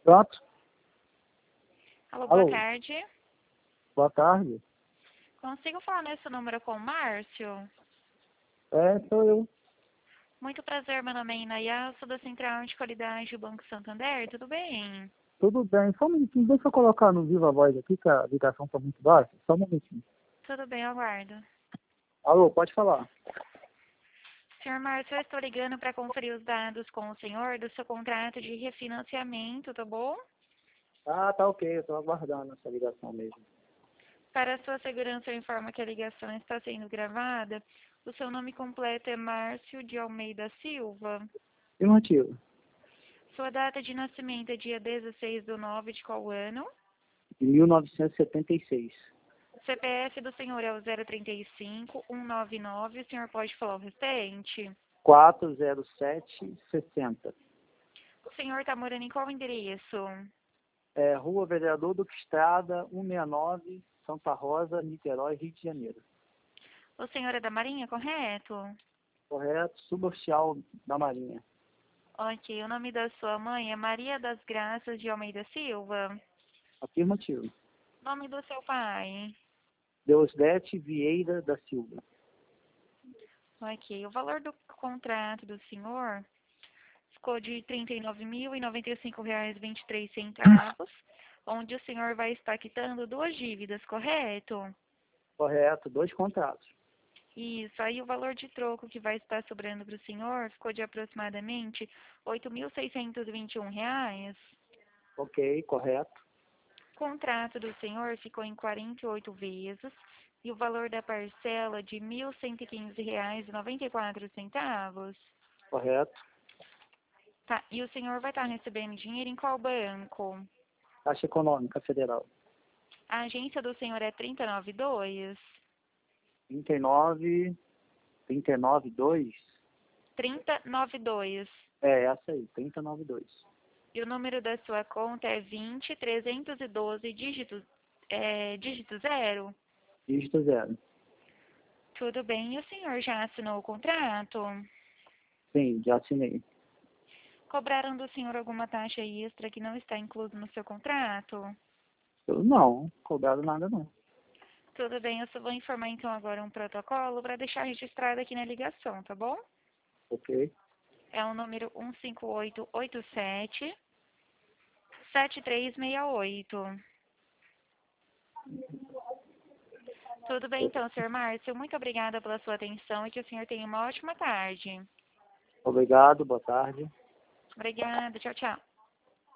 Pronto. Alô, Alô. boa tarde. Boa tarde. Consigo falar nesse número com o Márcio? Sou eu. Muito prazer, meu nome é Inaya, sou da Central de Qualidade do Banco Santander, tudo bem? Tudo bem. Só um minutinho. Deixa eu colocar no Viva Voz aqui, que a ligação está muito baixa. Só um minutinho. Tudo bem, eu aguardo. Alô, pode falar. Senhor Márcio, eu estou ligando para conferir os dados com o senhor do seu contrato de refinanciamento, tá bom? Ah, tá ok. Eu estou aguardando essa ligação mesmo. Para a sua segurança, eu informo que a ligação está sendo gravada. O seu nome completo é Márcio de Almeida Silva. Afirmativo. Sua data de nascimento é dia 16/9 de qual ano? De 1976. CPF do senhor é o 035-199. O senhor pode falar o restante? 40760. O senhor está morando em qual endereço? Rua Vereador Duque Estrada, 169, Santa Rosa, Niterói, Rio de Janeiro. O senhor é da Marinha, correto? Correto. Suboficial da Marinha. Ok, o nome da sua mãe é Maria das Graças de Almeida Silva. Afirmativo. Nome do seu pai? Deusdete Vieira da Silva. Ok, o valor do contrato do senhor ficou de R$ 39.095,23, onde o senhor vai estar quitando duas dívidas, correto? Correto. 2 contratos. Isso, aí o valor de troco que vai estar sobrando para o senhor ficou de aproximadamente R$ 8.621. Ok, correto. O contrato do senhor ficou em 48 vezes e o valor da parcela de R$ 1.115,94. Correto. Tá, e o senhor vai estar recebendo dinheiro em qual banco? Caixa Econômica Federal. A agência do senhor é 392? 392. 392. Essa aí, 392. E o número da sua conta é 20.312, dígito 0? Dígito 0. Tudo bem. E o senhor já assinou o contrato? Sim, já assinei. Cobraram do senhor alguma taxa extra que não está incluso no seu contrato? Não, cobrado nada não. Tudo bem, eu só vou informar então agora um protocolo para deixar registrado aqui na ligação, tá bom? Ok. É o número 15887-7368. Tudo bem então, senhor Márcio. Muito obrigada pela sua atenção e que o senhor tenha uma ótima tarde. Obrigado, boa tarde. Obrigada, tchau, tchau.